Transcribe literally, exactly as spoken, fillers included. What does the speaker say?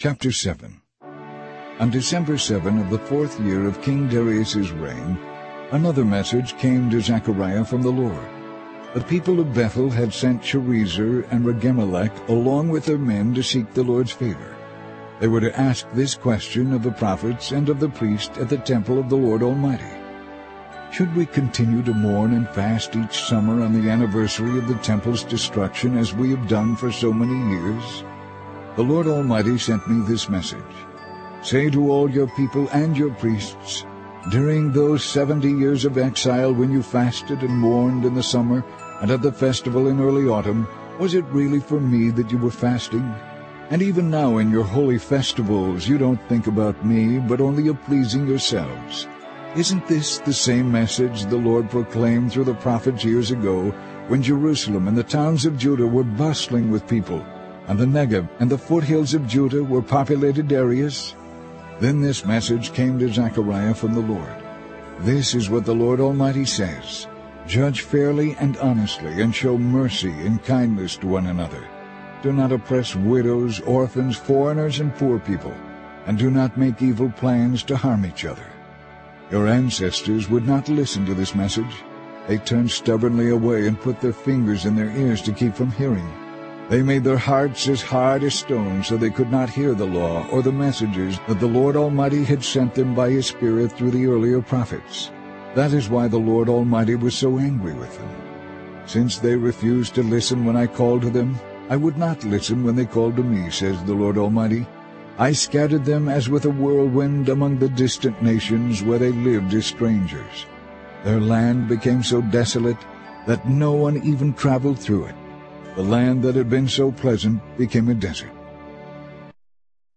Chapter seven. On December seventh of the fourth year of King Darius's reign, another message came to Zechariah from the Lord. The people of Bethel had sent Sharezer and Regemelech along with their men to seek the Lord's favor. They were to ask this question of the prophets and of the priest at the temple of the Lord Almighty. Should we continue to mourn and fast each summer on the anniversary of the temple's destruction as we have done for so many years? The Lord Almighty sent me this message. Say to all your people and your priests, during those seventy years of exile when you fasted and mourned in the summer and at the festival in early autumn, was it really for me that you were fasting? And even now in your holy festivals you don't think about me, but only of pleasing yourselves. Isn't this the same message the Lord proclaimed through the prophets years ago, when Jerusalem and the towns of Judah were bustling with people, and the Negev and the foothills of Judah were populated areas? Then this message came to Zechariah from the Lord. This is what the Lord Almighty says. Judge fairly and honestly, and show mercy and kindness to one another. Do not oppress widows, orphans, foreigners, and poor people, and do not make evil plans to harm each other. Your ancestors would not listen to this message. They turned stubbornly away and put their fingers in their ears to keep from hearing. They made their hearts as hard as stone so they could not hear the law or the messages that the Lord Almighty had sent them by His Spirit through the earlier prophets. That is why the Lord Almighty was so angry with them. Since they refused to listen when I called to them, I would not listen when they called to me, says the Lord Almighty. I scattered them as with a whirlwind among the distant nations where they lived as strangers. Their land became so desolate that no one even traveled through it. The land that had been so pleasant became a desert.